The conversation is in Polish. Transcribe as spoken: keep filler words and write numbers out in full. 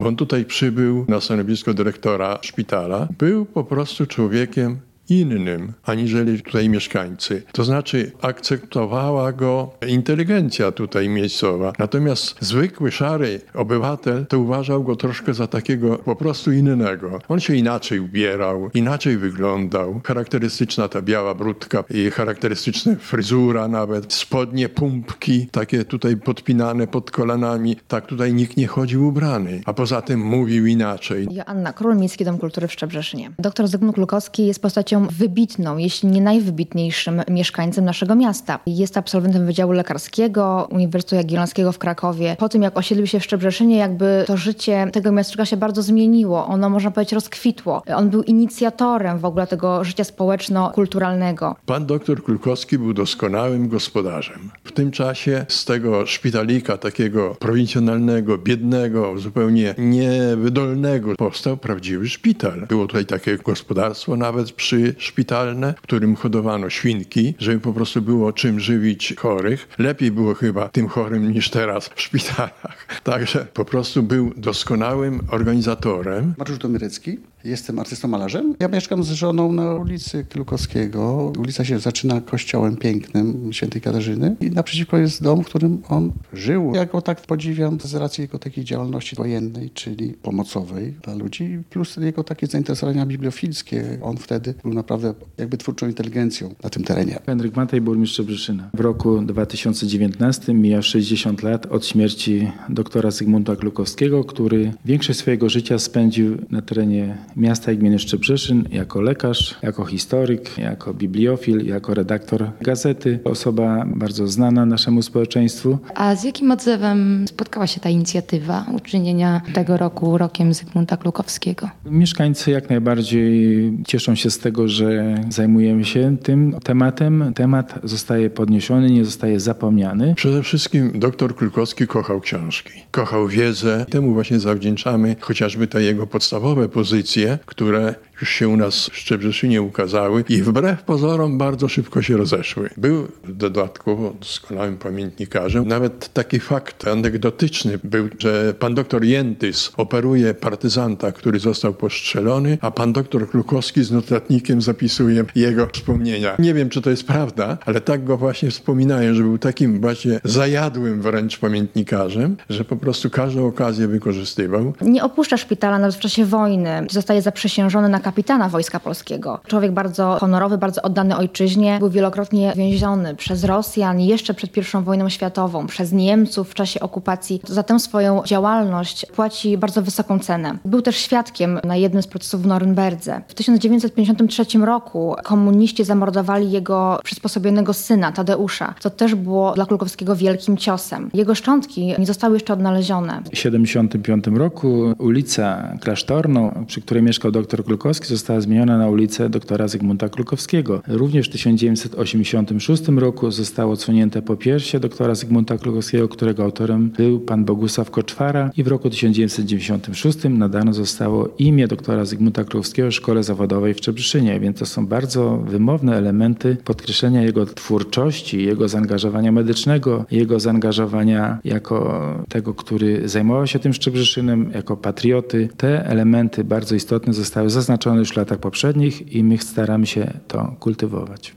On tutaj przybył na stanowisko dyrektora szpitala. Był po prostu człowiekiem innym, aniżeli tutaj mieszkańcy. To znaczy akceptowała go inteligencja tutaj miejscowa. Natomiast zwykły, szary obywatel to uważał go troszkę za takiego po prostu innego. On się inaczej ubierał, inaczej wyglądał. Charakterystyczna ta biała brudka i charakterystyczna fryzura nawet. Spodnie, pumpki, takie tutaj podpinane pod kolanami. Tak tutaj nikt nie chodził ubrany. A poza tym mówił inaczej. Joanna Król, Miejski Dom Kultury w Szczebrzeszynie. Doktor Zygmunt Klukowski jest postacią wybitną, jeśli nie najwybitniejszym mieszkańcem naszego miasta. Jest absolwentem Wydziału Lekarskiego Uniwersytetu Jagiellońskiego w Krakowie. Po tym, jak osiedlił się w Szczebrzeszynie, jakby to życie tego miasteczka się bardzo zmieniło. Ono, można powiedzieć, rozkwitło. On był inicjatorem w ogóle tego życia społeczno-kulturalnego. Pan doktor Klukowski był doskonałym gospodarzem. W tym czasie z tego szpitalika takiego prowincjonalnego, biednego, zupełnie niewydolnego powstał prawdziwy szpital. Było tutaj takie gospodarstwo nawet przy szpitalne, w którym hodowano świnki, żeby po prostu było czym żywić chorych. Lepiej było chyba tym chorym niż teraz w szpitalach. Także po prostu był doskonałym organizatorem. Mariusz Domyrecki. Jestem artystą malarzem. Ja mieszkam z żoną na ulicy Klukowskiego. Ulica się zaczyna kościołem pięknym Świętej Katarzyny i naprzeciwko jest dom, w którym on żył. Ja go tak podziwiam z racji jego takiej działalności wojennej, czyli pomocowej dla ludzi, plus jego takie zainteresowania bibliofilskie. On wtedy był naprawdę jakby twórczą inteligencją na tym terenie. Henryk Mataj, burmistrz Szczebrzeszyna. W roku dwa tysiące dziewiętnastym mija sześćdziesiąt lat od śmierci doktora Zygmunta Klukowskiego, który większość swojego życia spędził na terenie miasta i gminy Szczebrzeszyn jako lekarz, jako historyk, jako bibliofil, jako redaktor gazety. Osoba bardzo znana naszemu społeczeństwu. A z jakim odzewem spotkała się ta inicjatywa uczynienia tego roku rokiem Zygmunta Klukowskiego? Mieszkańcy jak najbardziej cieszą się z tego, że zajmujemy się tym tematem. Temat zostaje podniesiony, nie zostaje zapomniany. Przede wszystkim doktor Klukowski kochał książki, kochał wiedzę. Temu właśnie zawdzięczamy chociażby te jego podstawowe pozycje, które już się u nas w Szczebrzeszynie ukazały i wbrew pozorom bardzo szybko się rozeszły. Był dodatkowo doskonałym pamiętnikarzem. Nawet taki fakt anegdotyczny był, że pan doktor Jętys operuje partyzanta, który został postrzelony, a pan doktor Klukowski z notatnikiem zapisuje jego wspomnienia. Nie wiem, czy to jest prawda, ale tak go właśnie wspominają, że był takim właśnie zajadłym wręcz pamiętnikarzem, że po prostu każdą okazję wykorzystywał. Nie opuszcza szpitala nawet w czasie wojny. Zostaje zaprzysiężony na kapitana Wojska Polskiego. Człowiek bardzo honorowy, bardzo oddany ojczyźnie. Był wielokrotnie więziony przez Rosjan, jeszcze przed pierwszą wojną światową, przez Niemców w czasie okupacji. Za tę swoją działalność płaci bardzo wysoką cenę. Był też świadkiem na jednym z procesów w Norymberdze. W tysiąc dziewięćset pięćdziesiątym trzecim roku komuniści zamordowali jego przysposobionego syna, Tadeusza, co też było dla Klukowskiego wielkim ciosem. Jego szczątki nie zostały jeszcze odnalezione. W siedemdziesiątym piątym roku ulica Klasztorną, przy której mieszkał doktor Klukowski, została zmieniona na ulicę doktora Zygmunta Klukowskiego. Również w tysiąc dziewięćset osiemdziesiątym szóstym roku zostało odsłonięte popiersie doktora Zygmunta Klukowskiego, którego autorem był pan Bogusław Koczwara, i w roku tysiąc dziewięćset dziewięćdziesiątym szóstym nadano zostało imię doktora Zygmunta Klukowskiego Szkole Zawodowej w Szczebrzeszynie, więc to są bardzo wymowne elementy podkreślenia jego twórczości, jego zaangażowania medycznego, jego zaangażowania jako tego, który zajmował się tym Szczebrzeszynem, jako patrioty. Te elementy bardzo istotne zostały zaznaczone już w latach poprzednich i my staramy się to kultywować.